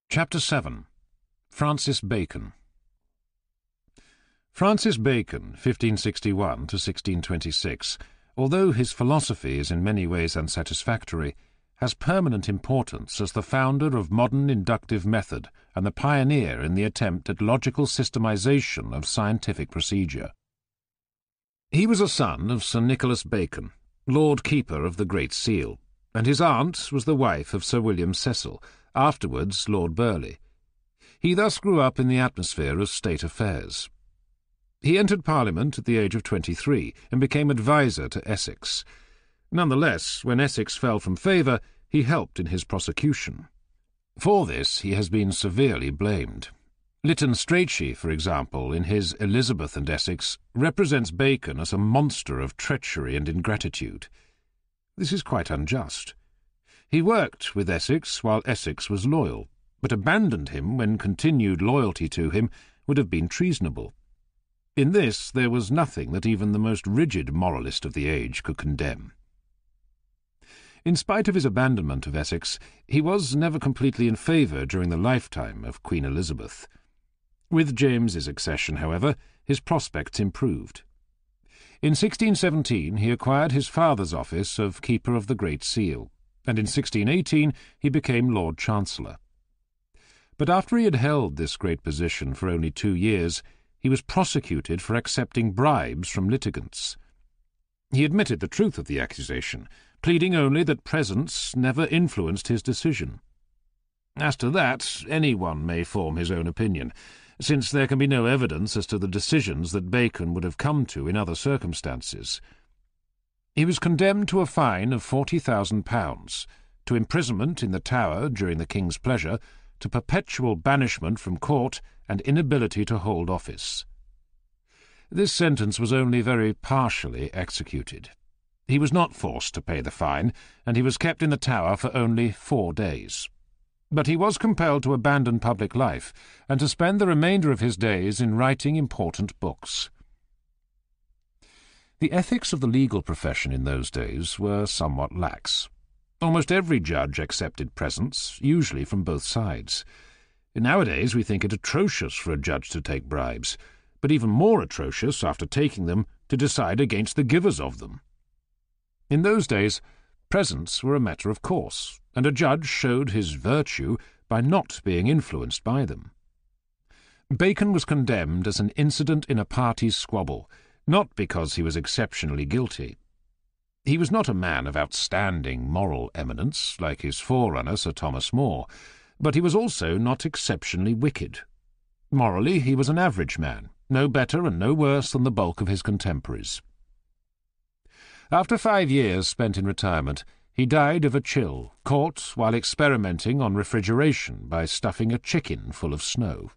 Chapter 7. Francis Bacon. Francis Bacon, 1561 to 1626, although his philosophy is in many ways unsatisfactory, has permanent importance as the founder of modern inductive method and the pioneer in the attempt at logical systemization of scientific procedure. He was a son of Sir Nicholas Bacon, Lord Keeper of the Great Seal, and his aunt was the wife of Sir William Cecil, afterwards Lord Burleigh. He thus grew up in the atmosphere of state affairs. He entered Parliament at the age of 23 and became adviser to Essex. Nonetheless, when Essex fell from favour, he helped in his prosecution. For this he has been severely blamed. Lytton Strachey, for example, in his Elizabeth and Essex, represents Bacon as a monster of treachery and ingratitude. This is quite unjust. He worked with Essex while Essex was loyal, but abandoned him when continued loyalty to him would have been treasonable. In this there was nothing that even the most rigid moralist of the age could condemn. In spite of his abandonment of Essex, he was never completely in favour during the lifetime of Queen Elizabeth. With James's accession, however, his prospects improved. In 1617 he acquired his father's office of Keeper of the Great Seal, and in 1618 he became Lord Chancellor. But after he had held this great position for only 2 years, he was prosecuted for accepting bribes from litigants. He admitted the truth of the accusation, pleading only that presents never influenced his decision. As to that, anyone may form his own opinion, since there can be no evidence as to the decisions that Bacon would have come to in other circumstances. He was condemned to a fine of £40,000, to imprisonment in the Tower during the King's pleasure, to perpetual banishment from court and inability to hold office. This sentence was only very partially executed. He was not forced to pay the fine, and he was kept in the Tower for only 4 days. But he was compelled to abandon public life and to spend the remainder of his days in writing important books. The ethics of the legal profession in those days were somewhat lax. Almost every judge accepted presents, usually from both sides. Nowadays we think it atrocious for a judge to take bribes, but even more atrocious, after taking them, to decide against the givers of them. In those days, presents were a matter of course, and a judge showed his virtue by not being influenced by them. Bacon was condemned as an incident in a party squabble, not because he was exceptionally guilty. He was not a man of outstanding moral eminence, like his forerunner Sir Thomas More, but he was also not exceptionally wicked. Morally, he was an average man, no better and no worse than the bulk of his contemporaries. After 5 years spent in retirement, he died of a chill, caught while experimenting on refrigeration by stuffing a chicken full of snow.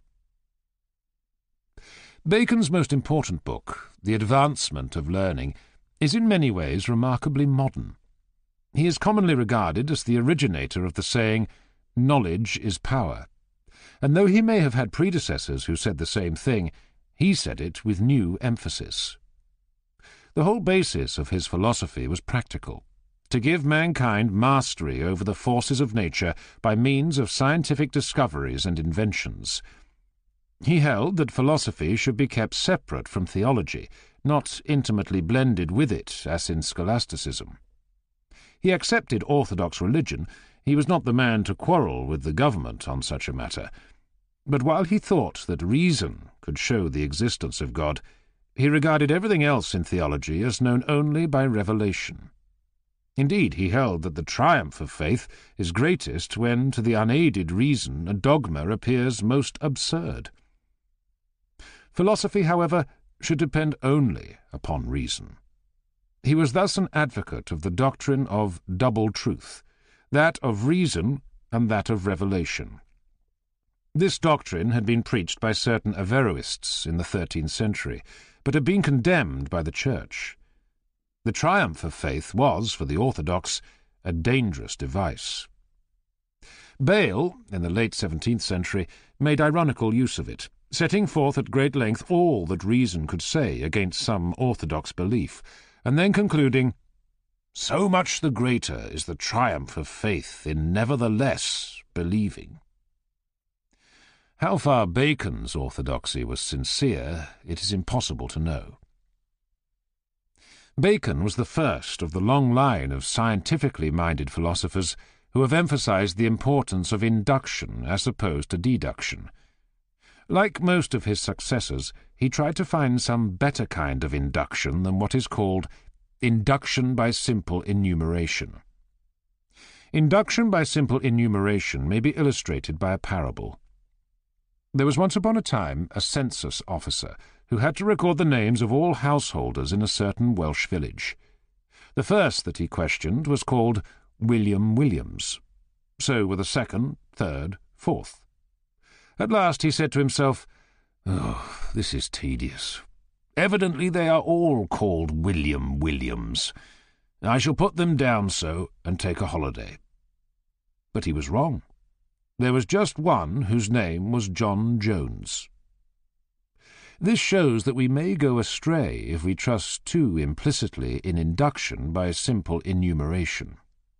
Bacon's most important book, The Advancement of Learning, is in many ways remarkably modern. He is commonly regarded as the originator of the saying, "Knowledge is power," and though he may have had predecessors who said the same thing, he said it with new emphasis. The whole basis of his philosophy was practical, to give mankind mastery over the forces of nature by means of scientific discoveries and inventions. He held that philosophy should be kept separate from theology, not intimately blended with it, as in scholasticism. He accepted orthodox religion. He was not the man to quarrel with the government on such a matter. But while he thought that reason could show the existence of God, he regarded everything else in theology as known only by revelation. Indeed, he held that the triumph of faith is greatest when, to the unaided reason, a dogma appears most absurd. Philosophy, however, should depend only upon reason. He was thus an advocate of the doctrine of double truth, that of reason and that of revelation. This doctrine had been preached by certain Averroists in the 13th century, but had been condemned by the Church. The triumph of faith was, for the orthodox, a dangerous device. Bayle, in the late 17th century, made ironical use of it, setting forth at great length all that reason could say against some orthodox belief, and then concluding, "So much the greater is the triumph of faith in nevertheless believing." How far Bacon's orthodoxy was sincere, it is impossible to know. Bacon was the first of the long line of scientifically minded philosophers who have emphasized the importance of induction as opposed to deduction. Like most of his successors, he tried to find some better kind of induction than what is called induction by simple enumeration. Induction by simple enumeration may be illustrated by a parable. There was once upon a time a census officer who had to record the names of all householders in a certain Welsh village. The first that he questioned was called William Williams. So were the second, third, fourth. At last he said to himself, "Oh, this is tedious. Evidently they are all called William Williams. I shall put them down so and take a holiday." But he was wrong. There was just one whose name was John Jones. This shows that we may go astray if we trust too implicitly in induction by simple enumeration.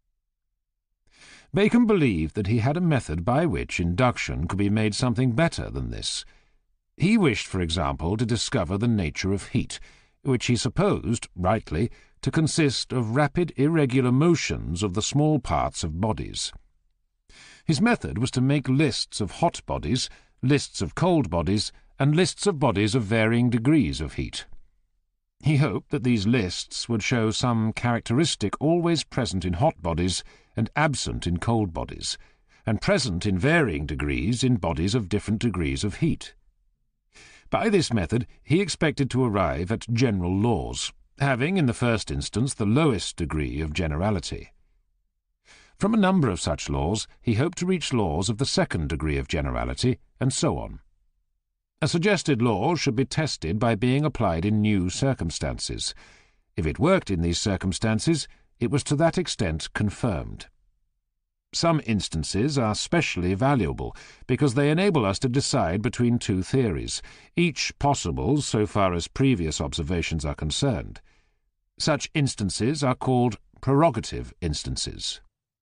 Bacon believed that he had a method by which induction could be made something better than this. He wished, for example, to discover the nature of heat, which he supposed, rightly, to consist of rapid irregular motions of the small parts of bodies. His method was to make lists of hot bodies, lists of cold bodies, and lists of bodies of varying degrees of heat. He hoped that these lists would show some characteristic always present in hot bodies and absent in cold bodies, and present in varying degrees in bodies of different degrees of heat. By this method he expected to arrive at general laws, having in the first instance the lowest degree of generality. From a number of such laws he hoped to reach laws of the second degree of generality, and so on. A suggested law should be tested by being applied in new circumstances. If it worked in these circumstances, it was to that extent confirmed. Some instances are specially valuable because they enable us to decide between two theories, each possible so far as previous observations are concerned. Such instances are called prerogative instances.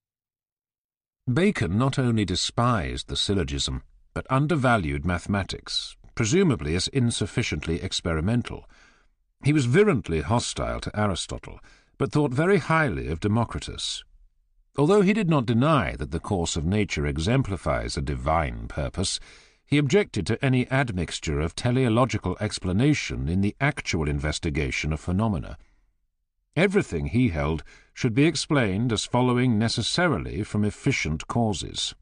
Bacon not only despised the syllogism, but undervalued mathematics, presumably as insufficiently experimental. He was virulently hostile to Aristotle, but thought very highly of Democritus. Although he did not deny that the course of nature exemplifies a divine purpose, he objected to any admixture of teleological explanation in the actual investigation of phenomena. Everything, he held, should be explained as following necessarily from efficient causes.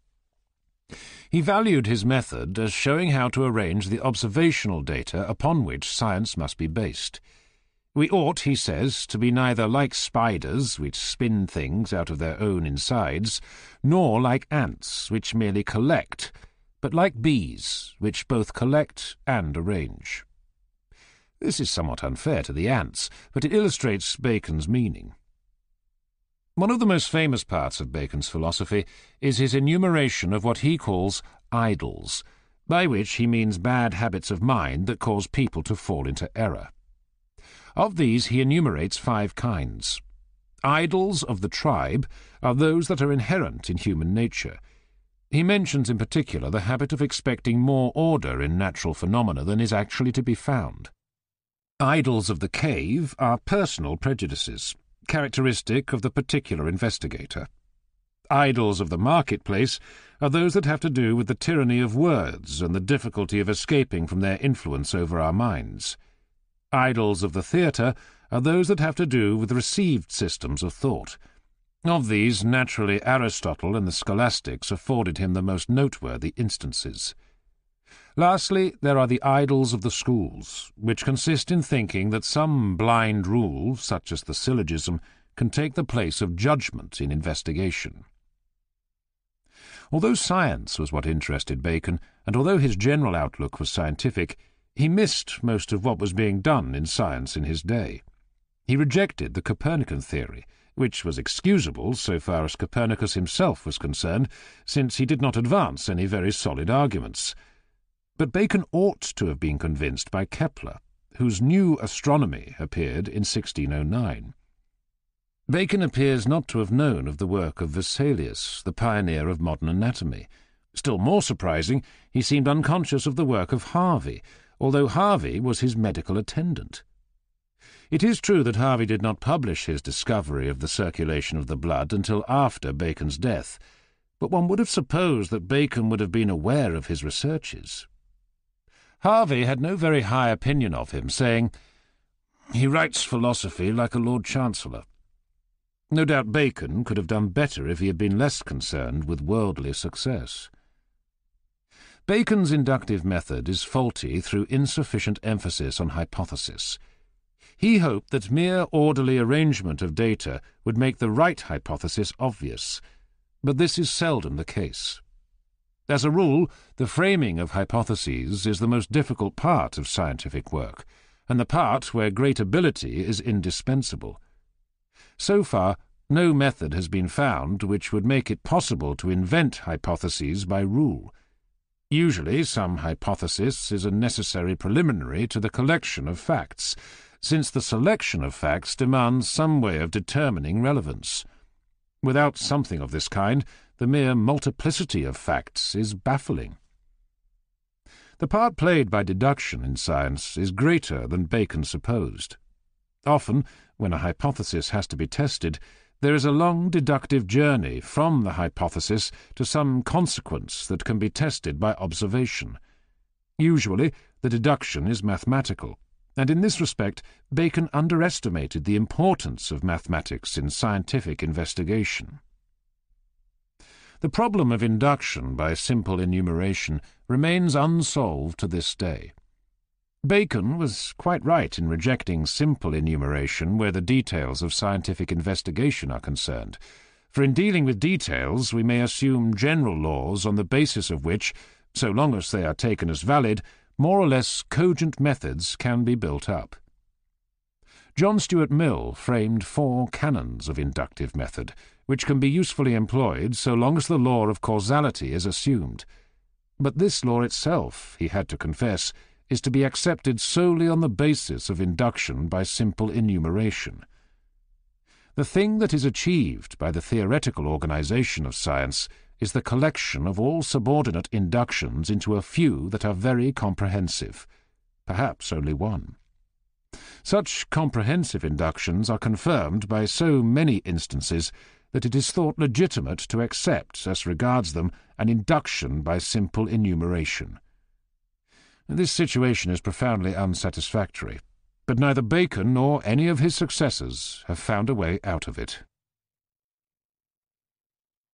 He valued his method as showing how to arrange the observational data upon which science must be based. We ought, he says, to be neither like spiders, which spin things out of their own insides, nor like ants, which merely collect, but like bees, which both collect and arrange. This is somewhat unfair to the ants, but it illustrates Bacon's meaning. One of the most famous parts of Bacon's philosophy is his enumeration of what he calls idols, by which he means bad habits of mind that cause people to fall into error. Of these he enumerates 5 kinds. Idols of the tribe are those that are inherent in human nature. He mentions in particular the habit of expecting more order in natural phenomena than is actually to be found. Idols of the cave are personal prejudices, characteristic of the particular investigator. Idols of the marketplace are those that have to do with the tyranny of words and the difficulty of escaping from their influence over our minds. Idols of the theatre are those that have to do with received systems of thought. Of these, naturally, Aristotle and the scholastics afforded him the most noteworthy instances. Lastly, there are the idols of the schools, which consist in thinking that some blind rule, such as the syllogism, can take the place of judgment in investigation. Although science was what interested Bacon, and although his general outlook was scientific, he missed most of what was being done in science in his day. He rejected the Copernican theory, which was excusable so far as Copernicus himself was concerned, since he did not advance any very solid arguments. But Bacon ought to have been convinced by Kepler, whose New Astronomy appeared in 1609. Bacon appears not to have known of the work of Vesalius, the pioneer of modern anatomy, Still more surprising, he seemed unconscious of the work of Harvey, although Harvey was his medical attendant. It is true that Harvey did not publish his discovery of the circulation of the blood until after Bacon's death, but one would have supposed that Bacon would have been aware of his researches. Harvey had no very high opinion of him, saying, "He writes philosophy like a Lord Chancellor." No doubt Bacon could have done better if he had been less concerned with worldly success. Bacon's inductive method is faulty through insufficient emphasis on hypothesis. He hoped that mere orderly arrangement of data would make the right hypothesis obvious, but this is seldom the case. As a rule, the framing of hypotheses is the most difficult part of scientific work, and the part where great ability is indispensable. So far, no method has been found which would make it possible to invent hypotheses by rule. Usually, some hypothesis is a necessary preliminary to the collection of facts, since the selection of facts demands some way of determining relevance. Without something of this kind, the mere multiplicity of facts is baffling. The part played by deduction in science is greater than Bacon supposed. Often, when a hypothesis has to be tested, there is a long deductive journey from the hypothesis to some consequence that can be tested by observation. Usually, the deduction is mathematical, and in this respect Bacon underestimated the importance of mathematics in scientific investigation. The problem of induction by simple enumeration remains unsolved to this day. Bacon was quite right in rejecting simple enumeration where the details of scientific investigation are concerned, for in dealing with details we may assume general laws on the basis of which, so long as they are taken as valid, more or less cogent methods can be built up. John Stuart Mill framed 4 canons of inductive method, which can be usefully employed so long as the law of causality is assumed. But this law itself, he had to confess, is to be accepted solely on the basis of induction by simple enumeration. The thing that is achieved by the theoretical organization of science is the collection of all subordinate inductions into a few that are very comprehensive, perhaps only one. Such comprehensive inductions are confirmed by so many instances that it is thought legitimate to accept, as regards them, an induction by simple enumeration. This situation is profoundly unsatisfactory, but neither Bacon nor any of his successors have found a way out of it.